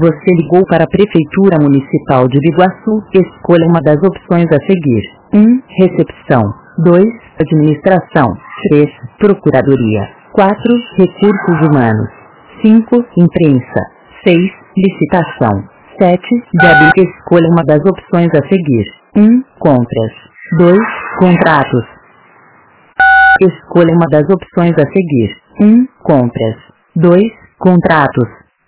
Você ligou para a Prefeitura Municipal de Biguaçu. Escolha uma das opções a seguir. 1. Recepção. 2. Administração. 3. Procuradoria. 4. Recursos Humanos. 5. Imprensa. 6. Licitação. 7. Gabinete. Escolha uma das opções a seguir. 1. Compras. 2. Contratos. Escolha uma das opções a seguir. 1. Compras. 2. Contratos.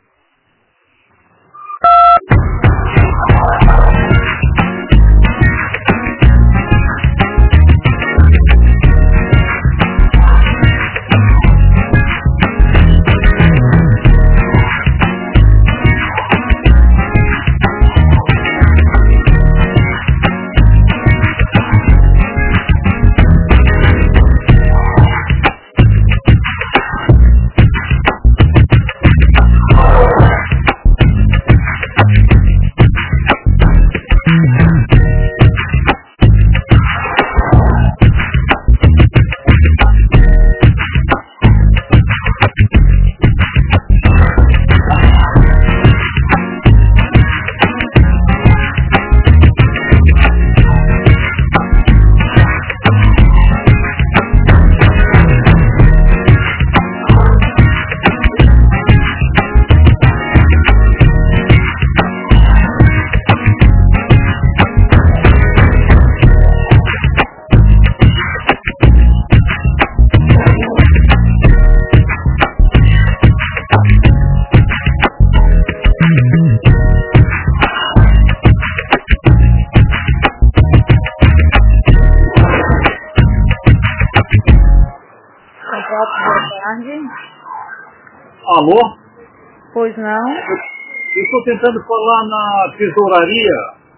Alô? Pois não? Eu estou tentando falar na tesouraria.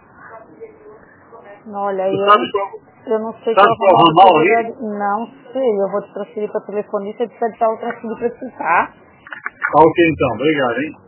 Olha, eu não sei qual é o ramal aí? Não sei, eu vou te transferir para o telefonista e te pedir para o transferir para você, tá? Tá ok então, obrigado, hein?